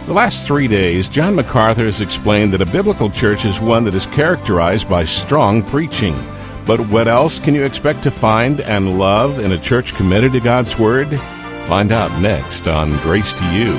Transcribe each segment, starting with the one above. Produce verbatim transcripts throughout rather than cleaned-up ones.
The last three days, John MacArthur has explained that a biblical church is one that is characterized by strong preaching. But what else can you expect to find and love in a church committed to God's Word? Find out next on Grace to You.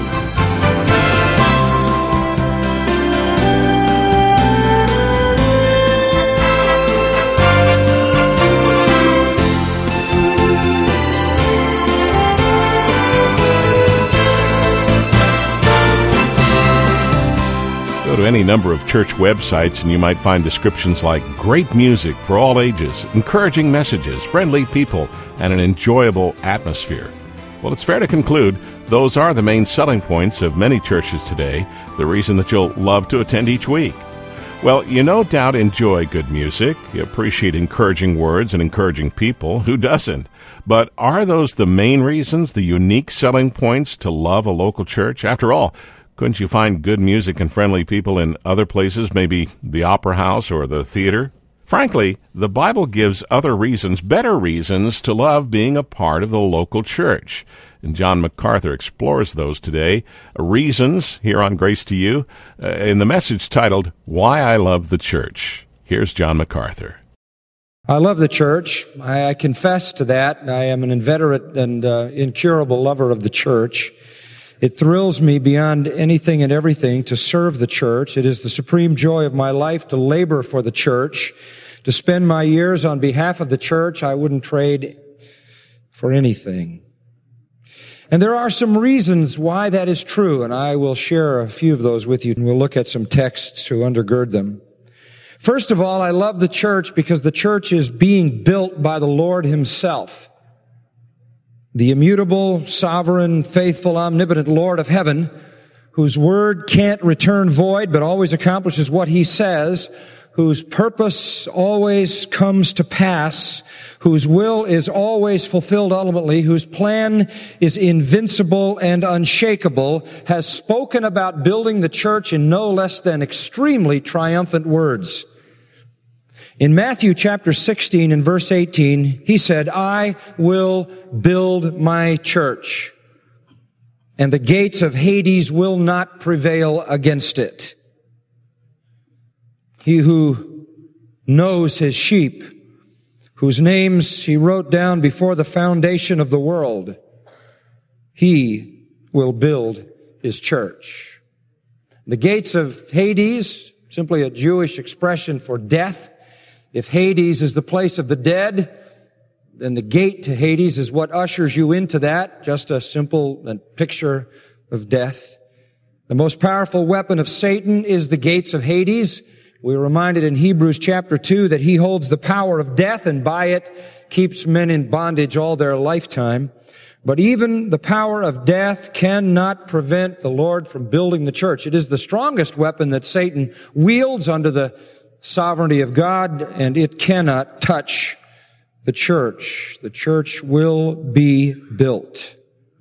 Go to any number of church websites and you might find descriptions like great music for all ages, encouraging messages, friendly people, and an enjoyable atmosphere. Well, it's fair to conclude those are the main selling points of many churches today, the reason that you'll love to attend each week. Well, you no doubt enjoy good music, you appreciate encouraging words and encouraging people. Who doesn't? But are those the main reasons, the unique selling points to love a local church? After all, couldn't you find good music and friendly people in other places, maybe the opera house or the theater? Frankly, the Bible gives other reasons, better reasons, to love being a part of the local church. And John MacArthur explores those today, reasons, here on Grace to You, uh, in the message titled, Why I Love the Church. Here's John MacArthur. I love the church. I, I confess to that. I am an inveterate and uh, incurable lover of the church. It thrills me beyond anything and everything to serve the church. It is the supreme joy of my life to labor for the church, to spend my years on behalf of the church. I wouldn't trade for anything. And there are some reasons why that is true, and I will share a few of those with you, and we'll look at some texts to undergird them. First of all, I love the church because the church is being built by the Lord Himself. The immutable, sovereign, faithful, omnipotent Lord of heaven, whose word can't return void but always accomplishes what He says, whose purpose always comes to pass, whose will is always fulfilled ultimately, whose plan is invincible and unshakable, has spoken about building the church in no less than extremely triumphant words. In Matthew chapter sixteen and verse eighteen, He said, I will build my church, and the gates of Hades will not prevail against it. He who knows His sheep, whose names He wrote down before the foundation of the world, He will build His church. The gates of Hades, simply a Jewish expression for death. If Hades is the place of the dead, then the gate to Hades is what ushers you into that, just a simple picture of death. The most powerful weapon of Satan is the gates of Hades. We're reminded in Hebrews chapter two that he holds the power of death and by it keeps men in bondage all their lifetime. But even the power of death cannot prevent the Lord from building the church. It is the strongest weapon that Satan wields under the sovereignty of God, and it cannot touch the church. The church will be built.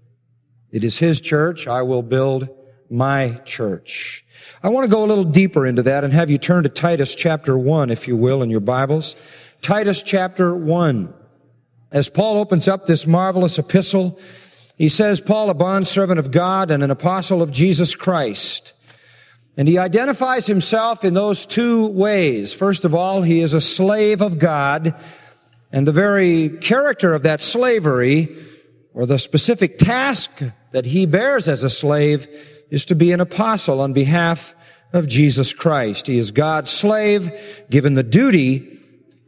It is His church. I will build my church. I want to go a little deeper into that and have you turn to Titus chapter one, if you will, in your Bibles. Titus chapter one. As Paul opens up this marvelous epistle, he says, Paul, a bondservant of God and an apostle of Jesus Christ. And he identifies himself in those two ways. First of all, he is a slave of God, and the very character of that slavery, or the specific task that he bears as a slave, is to be an apostle on behalf of Jesus Christ. He is God's slave, given the duty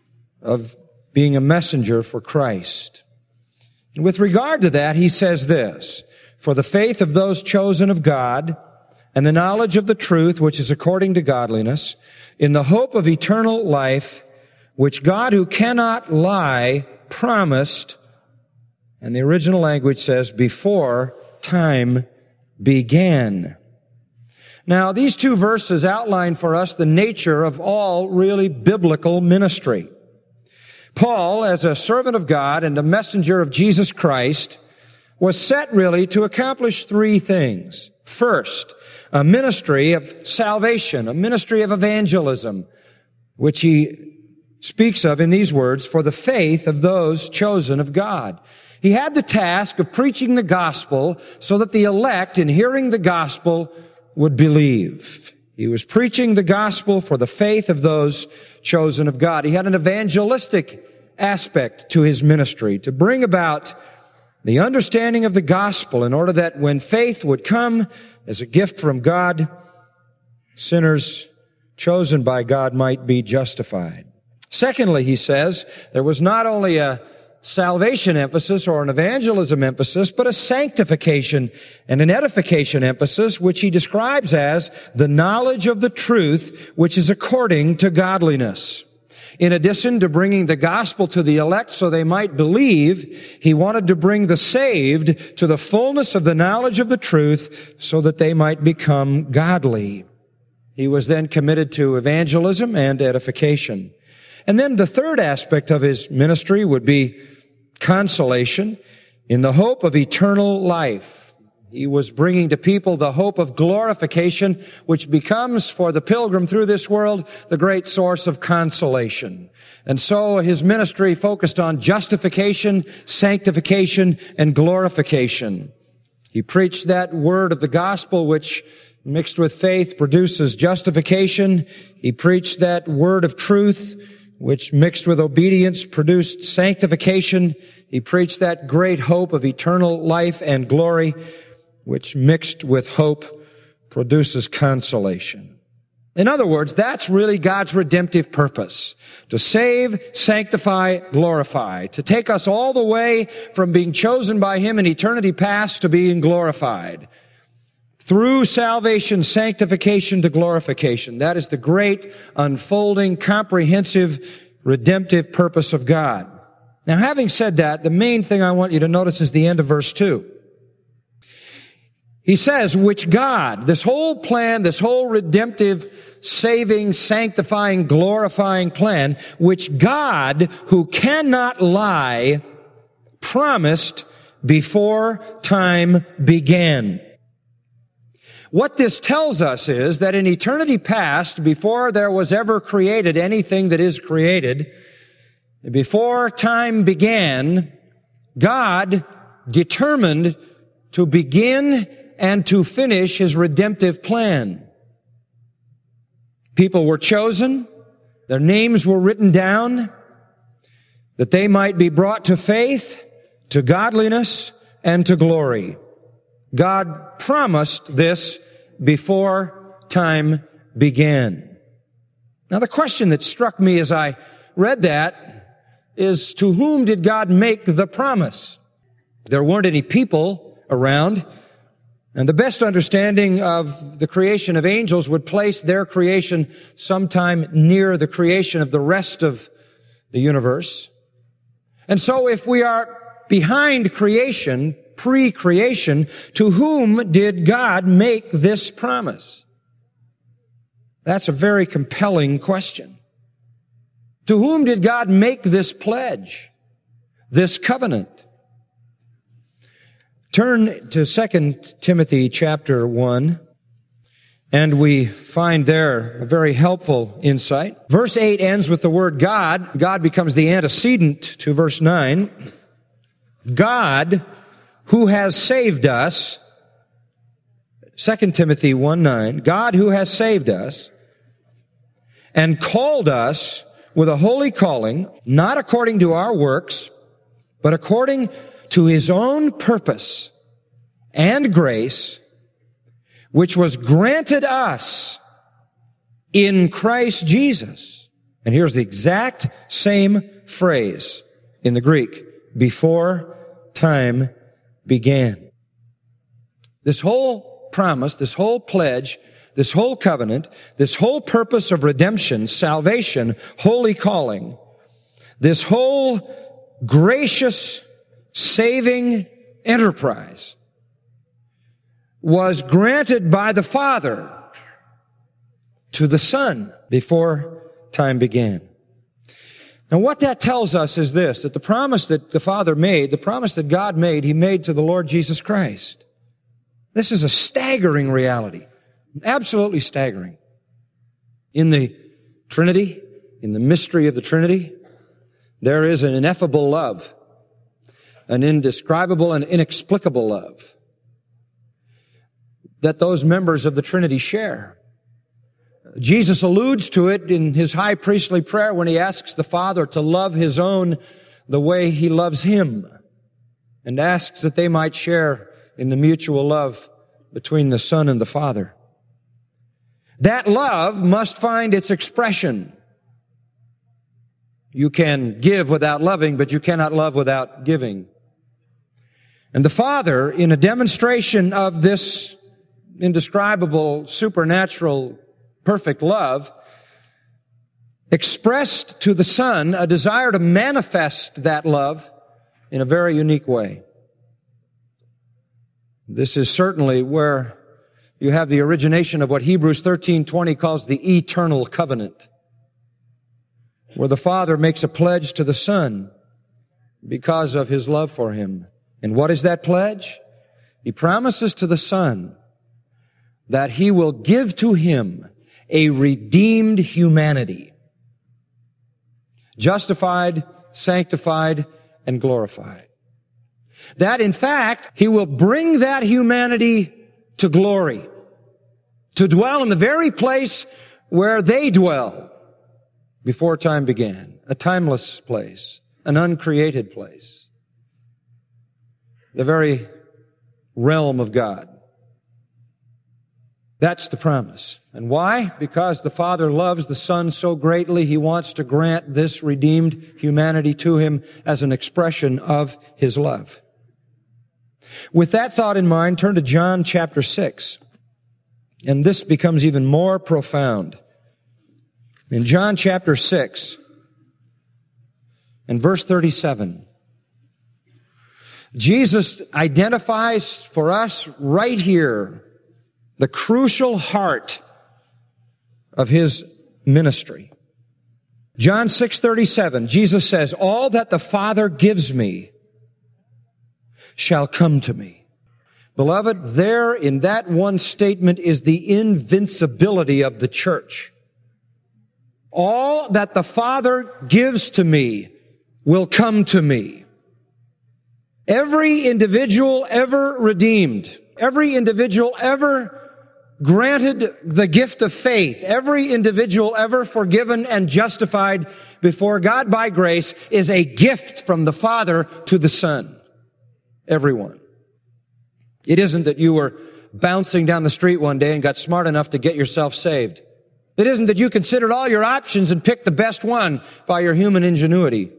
of being a messenger for Christ. And with regard to that, he says this, for the faith of those chosen of God, and the knowledge of the truth, which is according to godliness, in the hope of eternal life, which God, who cannot lie, promised, and the original language says, before time began. Now, these two verses outline for us the nature of all really biblical ministry. Paul, as a servant of God and a messenger of Jesus Christ, was set really to accomplish three things. First, a ministry of salvation, a ministry of evangelism, which he speaks of in these words, for the faith of those chosen of God. He had the task of preaching the gospel so that the elect, in hearing the gospel, would believe. He was preaching the gospel for the faith of those chosen of God. He had an evangelistic aspect to his ministry to bring about the understanding of the gospel in order that when faith would come as a gift from God, sinners chosen by God might be justified. Secondly, he says, there was not only a salvation emphasis or an evangelism emphasis, but a sanctification and an edification emphasis, which he describes as the knowledge of the truth, which is according to godliness. In addition to bringing the gospel to the elect so they might believe, he wanted to bring the saved to the fullness of the knowledge of the truth so that they might become godly. He was then committed to evangelism and edification. And then the third aspect of his ministry would be consolation in the hope of eternal life. He was bringing to people the hope of glorification, which becomes for the pilgrim through this world the great source of consolation. And so his ministry focused on justification, sanctification, and glorification. He preached that word of the gospel which mixed with faith produces justification. He preached that word of truth which mixed with obedience produced sanctification. He preached that great hope of eternal life and glory, which mixed with hope produces consolation. In other words, that's really God's redemptive purpose. To save, sanctify, glorify. To take us all the way from being chosen by Him in eternity past to being glorified. Through salvation, sanctification to glorification. That is the great, unfolding, comprehensive, redemptive purpose of God. Now, having said that, the main thing I want you to notice is the end of verse two. He says, which God, this whole plan, this whole redemptive, saving, sanctifying, glorifying plan, which God, who cannot lie, promised before time began. What this tells us is that in eternity past, before there was ever created anything that is created, before time began, God determined to begin and to finish His redemptive plan. People were chosen, their names were written down, that they might be brought to faith, to godliness, and to glory. God promised this before time began. Now, the question that struck me as I read that is, to whom did God make the promise? There weren't any people around, and the best understanding of the creation of angels would place their creation sometime near the creation of the rest of the universe. And so if we are behind creation, pre-creation, to whom did God make this promise? That's a very compelling question. To whom did God make this pledge, this covenant? Turn to Second Timothy chapter one, and we find there a very helpful insight. Verse eight ends with the word God. God becomes the antecedent to verse nine. God, who has saved us, Second Timothy one nine, God who has saved us and called us with a holy calling, not according to our works, but according to His own purpose and grace, which was granted us in Christ Jesus. And here's the exact same phrase in the Greek, before time began. This whole promise, this whole pledge, this whole covenant, this whole purpose of redemption, salvation, holy calling, this whole gracious saving enterprise was granted by the Father to the Son before time began. Now what that tells us is this, that the promise that the Father made, the promise that God made, He made to the Lord Jesus Christ. This is a staggering reality. Absolutely staggering. In the Trinity, in the mystery of the Trinity, there is an ineffable love, an indescribable and inexplicable love. that those members of the Trinity share. Jesus alludes to it in his high priestly prayer when he asks the Father to love his own the way he loves him, and asks that they might share in the mutual love between the Son and the Father. That love must find its expression. You can give without loving, but you cannot love without giving. And the Father, in a demonstration of this indescribable, supernatural, perfect love, expressed to the Son a desire to manifest that love in a very unique way. This is certainly where you have the origination of what Hebrews thirteen twenty calls the eternal covenant, where the Father makes a pledge to the Son because of his love for him. And what is that pledge? He promises to the Son that he will give to him a redeemed humanity, justified, sanctified, and glorified. That, in fact, he will bring that humanity to glory, to dwell in the very place where they dwell before time began, a timeless place, an uncreated place, the very realm of God. That's the promise. And why? Because the Father loves the Son so greatly, he wants to grant this redeemed humanity to him as an expression of his love. With that thought in mind, turn to John chapter six. And this becomes even more profound. In John chapter six, and verse thirty-seven, Jesus identifies for us right here the crucial heart of his ministry. John six thirty-seven, Jesus says, "All that the Father gives me shall come to me." Beloved, there in that one statement is the invincibility of the church. All that the Father gives to me will come to me. Every individual ever redeemed, every individual ever granted the gift of faith, every individual ever forgiven and justified before God by grace is a gift from the Father to the Son. Everyone. It isn't that you were bouncing down the street one day and got smart enough to get yourself saved. It isn't that you considered all your options and picked the best one by your human ingenuity.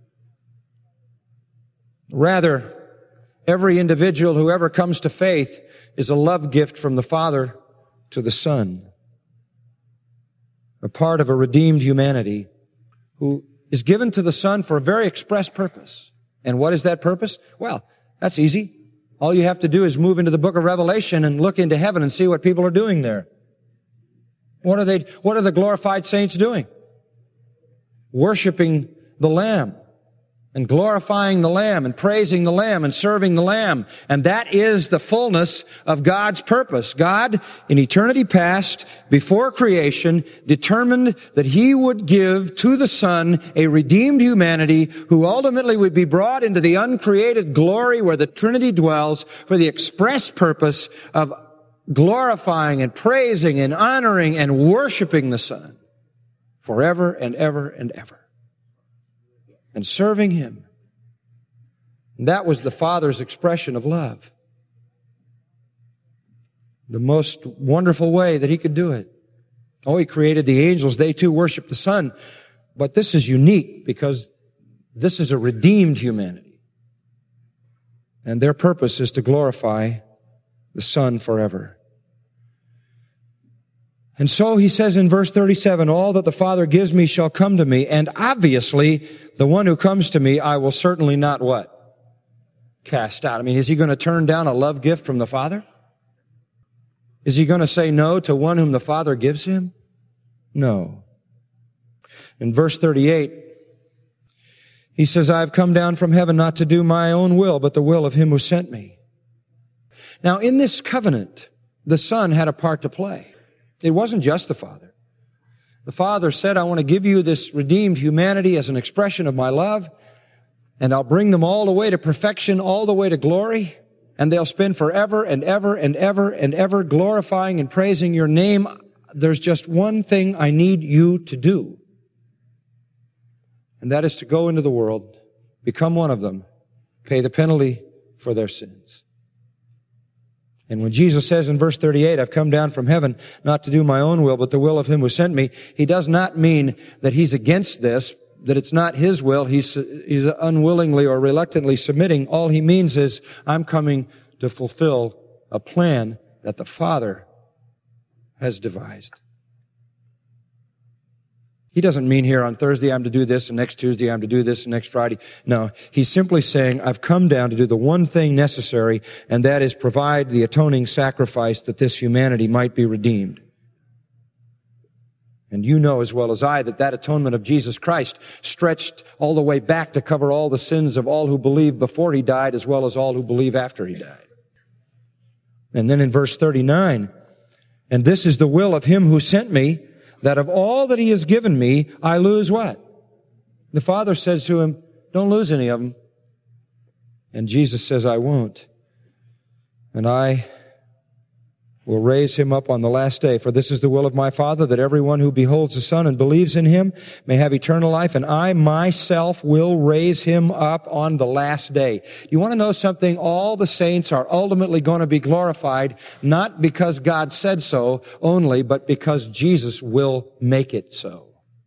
Rather, every individual who ever comes to faith is a love gift from the Father to the Son, a part of a redeemed humanity who is given to the Son for a very express purpose. And what is that purpose? Well, that's easy. All you have to do is move into the book of Revelation and look into heaven and see what people are doing there. What are they, what are the glorified saints doing? Worshiping the Lamb and glorifying the Lamb and praising the Lamb and serving the Lamb. And that is the fullness of God's purpose. God, in eternity past, before creation, determined that he would give to the Son a redeemed humanity who ultimately would be brought into the uncreated glory where the Trinity dwells for the express purpose of glorifying and praising and honoring and worshiping the Son forever and ever and ever, and serving him. And that was the Father's expression of love. The most wonderful way that he could do it. Oh, he created the angels. They too worship the Son. But this is unique because this is a redeemed humanity. And their purpose is to glorify the Son forever. And so he says in verse thirty-seven, "All that the Father gives me shall come to me." And obviously, the one who comes to me, I will certainly not what? Cast out. I mean, is he going to turn down a love gift from the Father? Is he going to say no to one whom the Father gives him? No. In verse thirty-eight, he says, "I have come down from heaven not to do my own will, but the will of him who sent me." Now, in this covenant, the Son had a part to play. It wasn't just the Father. The Father said, "I want to give you this redeemed humanity as an expression of my love, and I'll bring them all the way to perfection, all the way to glory, and they'll spend forever and ever and ever and ever glorifying and praising your name. There's just one thing I need you to do, and that is to go into the world, become one of them, pay the penalty for their sins. And when Jesus says in verse thirty-eight, I've come down from heaven not to do my own will, but the will of him who sent me, he does not mean that he's against this, that it's not his will. He's, he's unwillingly or reluctantly submitting. All he means is, I'm coming to fulfill a plan that the Father has devised. He doesn't mean here on Thursday I'm to do this, and next Tuesday I'm to do this, and next Friday. No, he's simply saying, I've come down to do the one thing necessary, and that is provide the atoning sacrifice that this humanity might be redeemed. And you know as well as I that that atonement of Jesus Christ stretched all the way back to cover all the sins of all who believed before he died, as well as all who believe after he died. And then in verse thirty-nine, and this is the will of him who sent me, that of all that he has given me, I lose what? The Father says to him, don't lose any of them. And Jesus says, I won't. And I will raise him up on the last day. For this is the will of my Father, that everyone who beholds the Son and believes in him may have eternal life, and I myself will raise him up on the last day. You want to know something? All the saints are ultimately going to be glorified, not because God said so only, but because Jesus will make it so.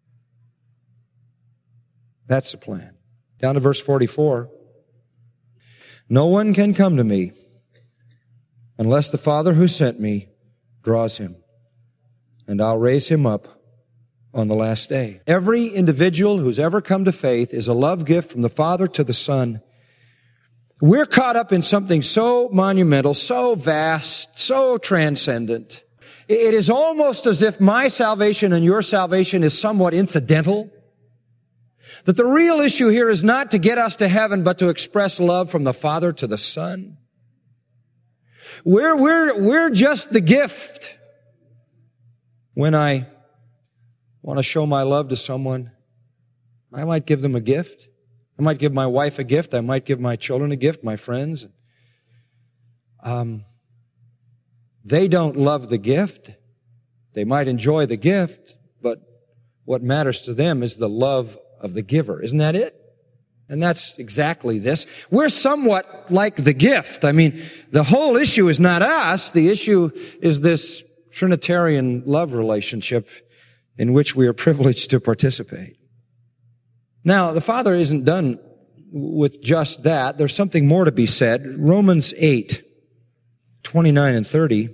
That's the plan. Down to verse forty-four. No one can come to me unless the Father who sent me draws him, and I'll raise him up on the last day. Every individual who's ever come to faith is a love gift from the Father to the Son. We're caught up in something so monumental, so vast, so transcendent. It is almost as if my salvation and your salvation is somewhat incidental. That the real issue here is not to get us to heaven, but to express love from the Father to the Son. We're, we're, we're just the gift. When I want to show my love to someone, I might give them a gift. I might give my wife a gift. I might give my children a gift, my friends. Um, they don't love the gift. They might enjoy the gift, but what matters to them is the love of the giver. Isn't that it? And that's exactly this. We're somewhat like the gift. I mean, the whole issue is not us. The issue is this Trinitarian love relationship in which we are privileged to participate. Now, the Father isn't done with just that. There's something more to be said. Romans eight, twenty-nine and thirty.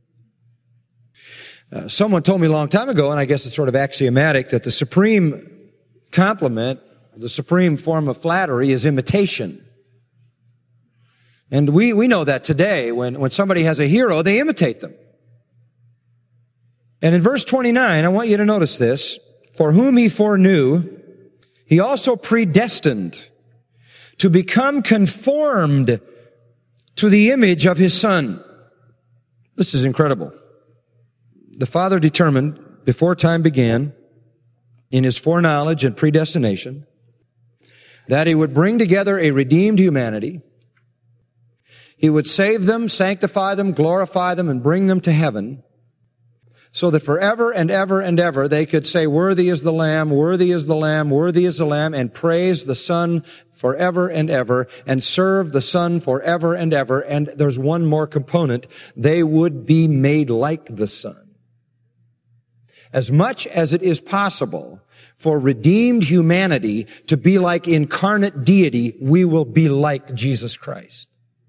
Uh, someone told me a long time ago, and I guess it's sort of axiomatic, that the supreme compliment, the supreme form of flattery, is imitation. And we, we know that today. When, when somebody has a hero, they imitate them. And in verse twenty-nine, I want you to notice this. For whom he foreknew, he also predestined to become conformed to the image of his Son. This is incredible. The Father determined before time began, in his foreknowledge and predestination, that he would bring together a redeemed humanity. He would save them, sanctify them, glorify them, and bring them to heaven, so that forever and ever and ever they could say, worthy is the Lamb, worthy is the Lamb, worthy is the Lamb, and praise the Son forever and ever, and serve the Son forever and ever. And there's one more component. They would be made like the Son. As much as it is possible for redeemed humanity to be like incarnate deity, we will be like Jesus Christ.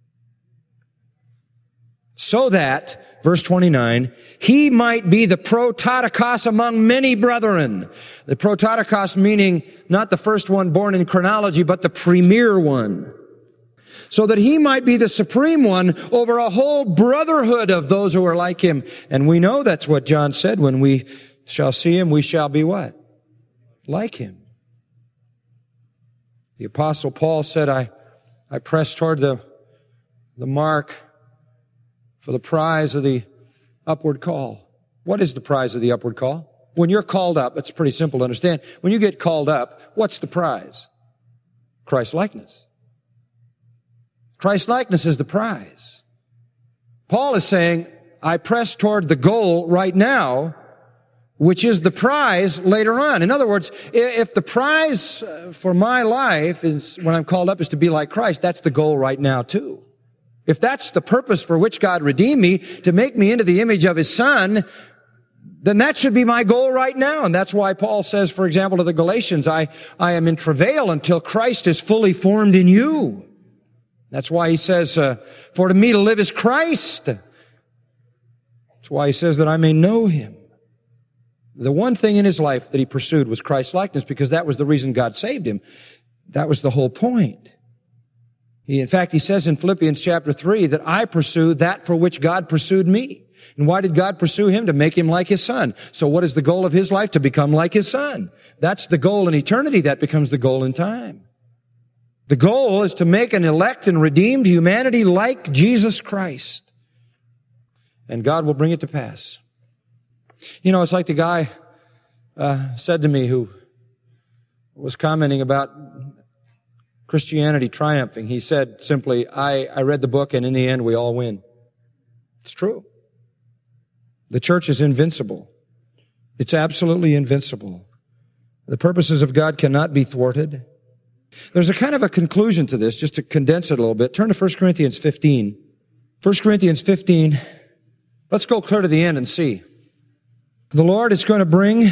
So that, verse twenty-nine, he might be the prototokos among many brethren. The prototokos meaning not the first one born in chronology, but the premier one. So that he might be the supreme one over a whole brotherhood of those who are like him. And we know that's what John said, when we shall see him, we shall be what? Like him. The Apostle Paul said, I, I press toward the, the mark for the prize of the upward call. What is the prize of the upward call? When you're called up, it's pretty simple to understand. When you get called up, what's the prize? Christ-likeness. Christ-likeness is the prize. Paul is saying, I press toward the goal right now, which is the prize later on. In other words, if the prize for my life is, when I'm called up, is to be like Christ, that's the goal right now too. If that's the purpose for which God redeemed me, to make me into the image of His Son, then that should be my goal right now. And that's why Paul says, for example, to the Galatians, I, I am in travail until Christ is fully formed in you. That's why he says, uh, for to me to live is Christ. That's why he says that I may know Him. The one thing in his life that he pursued was Christ-likeness, because that was the reason God saved him. That was the whole point. He, in fact, he says in Philippians chapter three that I pursue that for which God pursued me. And why did God pursue him? To make him like His Son. So what is the goal of his life? To become like His Son. That's the goal in eternity. That becomes the goal in time. The goal is to make an elect and redeemed humanity like Jesus Christ. And God will bring it to pass. You know, it's like the guy uh, said to me who was commenting about Christianity triumphing. He said simply, I, I read the book, and in the end we all win. It's true. The church is invincible. It's absolutely invincible. The purposes of God cannot be thwarted. There's a kind of a conclusion to this, just to condense it a little bit. Turn to First Corinthians fifteen. First Corinthians fifteen. Let's go clear to the end and see. The Lord is going to bring,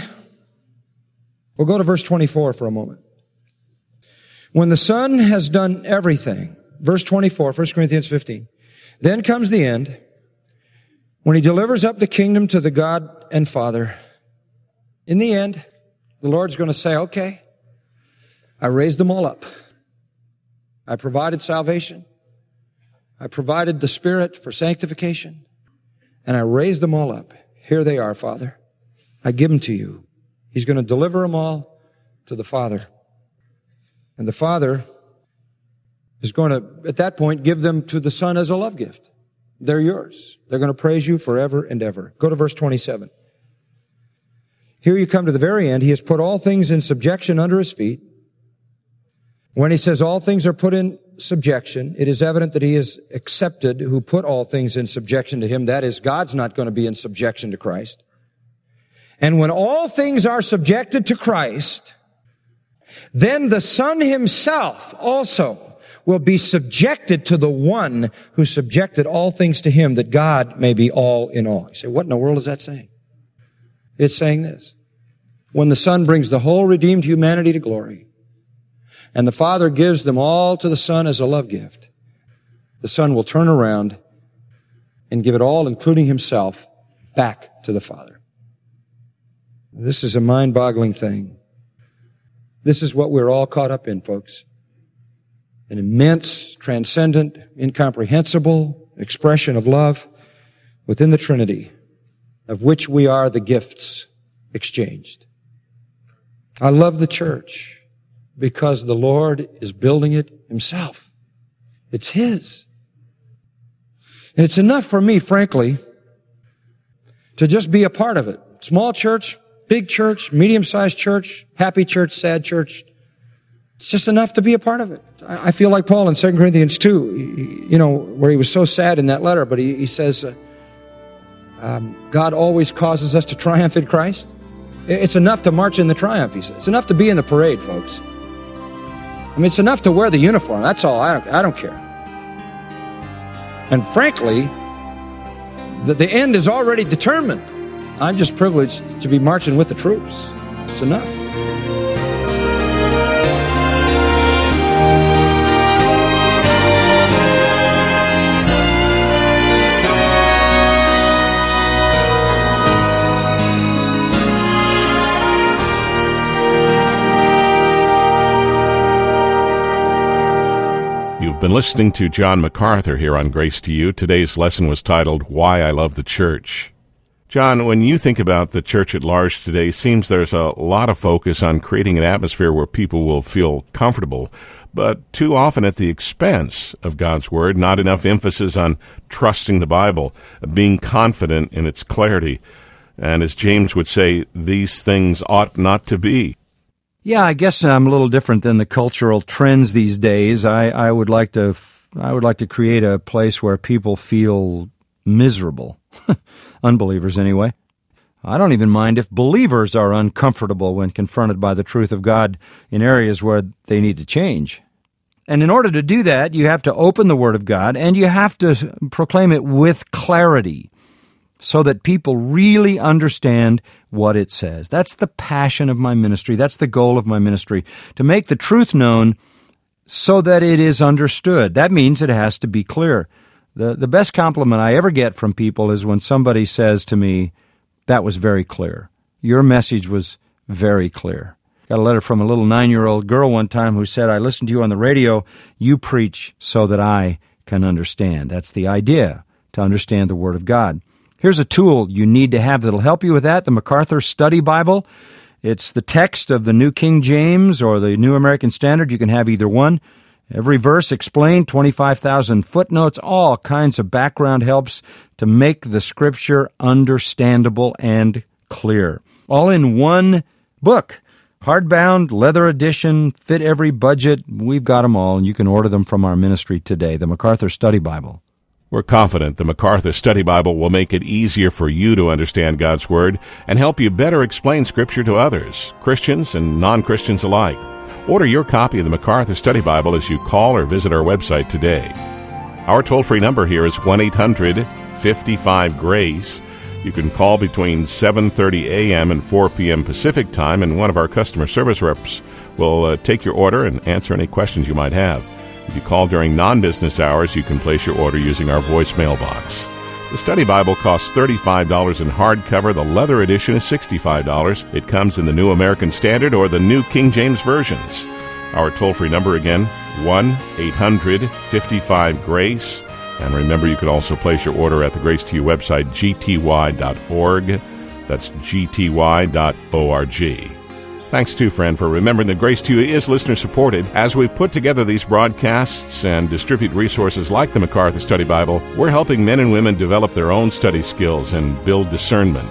we'll go to verse twenty-four for a moment. When the Son has done everything, verse twenty-four, First Corinthians fifteen, then comes the end, when He delivers up the kingdom to the God and Father. In the end, the Lord's going to say, okay, I raised them all up. I provided salvation. I provided the Spirit for sanctification. And I raised them all up. Here they are, Father. I give them to you. He's going to deliver them all to the Father. And the Father is going to, at that point, give them to the Son as a love gift. They're yours. They're going to praise you forever and ever. Go to verse twenty-seven. Here you come to the very end. He has put all things in subjection under His feet. When He says all things are put in subjection, it is evident that He is accepted who put all things in subjection to Him. That is, God's not going to be in subjection to Christ. And when all things are subjected to Christ, then the Son Himself also will be subjected to the one who subjected all things to Him, that God may be all in all. You say, what in the world is that saying? It's saying this. When the Son brings the whole redeemed humanity to glory, and the Father gives them all to the Son as a love gift, the Son will turn around and give it all, including Himself, back to the Father. This is a mind-boggling thing. This is what we're all caught up in, folks. An immense, transcendent, incomprehensible expression of love within the Trinity, of which we are the gifts exchanged. I love the church because the Lord is building it Himself. It's His. And it's enough for me, frankly, to just be a part of it. Small church, big church, medium-sized church, happy church, sad church. It's just enough to be a part of it. I feel like Paul in Second Corinthians two, you know, where he was so sad in that letter, but he, he says, uh, um, God always causes us to triumph in Christ. It's enough to march in the triumph, he says. It's enough to be in the parade, folks. I mean, it's enough to wear the uniform. That's all. I don't, I don't care. And frankly, the, the end is already determined. I'm just privileged to be marching with the troops. It's enough. You've been listening to John MacArthur here on Grace to You. Today's lesson was titled, Why I Love the Church. John, when you think about the church at large today, it seems there's a lot of focus on creating an atmosphere where people will feel comfortable, but too often at the expense of God's Word, not enough emphasis on trusting the Bible, being confident in its clarity. And as James would say, these things ought not to be. Yeah, I guess I'm a little different than the cultural trends these days. I, I would like to f- I would like to create a place where people feel miserable. Unbelievers, anyway. I don't even mind if believers are uncomfortable when confronted by the truth of God in areas where they need to change. And in order to do that, you have to open the Word of God, and you have to proclaim it with clarity so that people really understand what it says. That's the passion of my ministry. That's the goal of my ministry, to make the truth known so that it is understood. That means it has to be clear. The, the best compliment I ever get from people is when somebody says to me, "That was very clear. Your message was very clear." Got a letter from a little nine-year-old girl one time who said, "I listened to you on the radio. You preach so that I can understand." That's the idea, to understand the Word of God. Here's a tool you need to have that'll help you with that, the MacArthur Study Bible. It's the text of the New King James or the New American Standard. You can have either one. Every verse explained, twenty-five thousand footnotes, all kinds of background helps to make the Scripture understandable and clear. All in one book. Hardbound, leather edition, fit every budget. We've got them all, and you can order them from our ministry today, the MacArthur Study Bible. We're confident the MacArthur Study Bible will make it easier for you to understand God's Word and help you better explain Scripture to others, Christians and non-Christians alike. Order your copy of the MacArthur Study Bible as you call or visit our website today. Our toll-free number here is one eight hundred fifty-five GRACE. You can call between seven thirty a.m. and four p.m. Pacific Time, and one of our customer service reps will uh, take your order and answer any questions you might have. If you call during non-business hours, you can place your order using our voicemail box. The Study Bible costs thirty-five dollars in hardcover. The leather edition is sixty-five dollars. It comes in the New American Standard or the New King James versions. Our toll-free number again, one eight hundred fifty-five GRACE. And remember, you can also place your order at the Grace to You website, g t y dot org. That's g t y dot org. Thanks, too, friend, for remembering that Grace to You is listener-supported. As we put together these broadcasts and distribute resources like the MacArthur Study Bible, we're helping men and women develop their own study skills and build discernment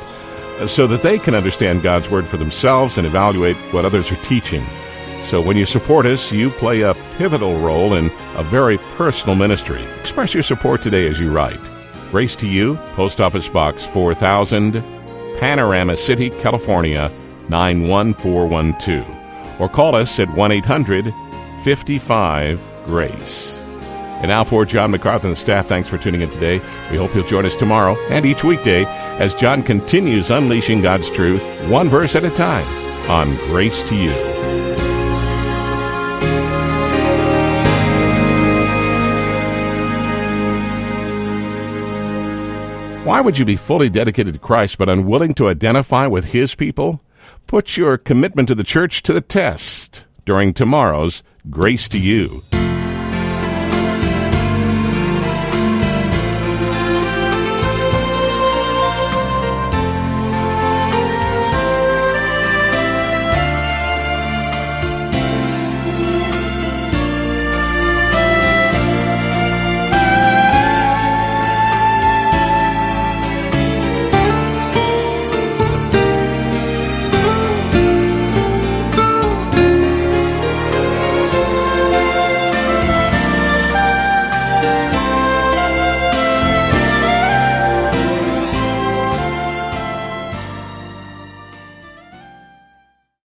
so that they can understand God's Word for themselves and evaluate what others are teaching. So when you support us, you play a pivotal role in a very personal ministry. Express your support today as you write. Grace to You, Post Office Box four thousand, Panorama City, California, nine one four one two. Or call us at one eight hundred fifty-five GRACE. And now for John MacArthur and the staff, thanks for tuning in today. We hope you'll join us tomorrow and each weekday as John continues unleashing God's truth, one verse at a time, on Grace to You. Why would you be fully dedicated to Christ but unwilling to identify with His people? Put your commitment to the church to the test during tomorrow's Grace to You.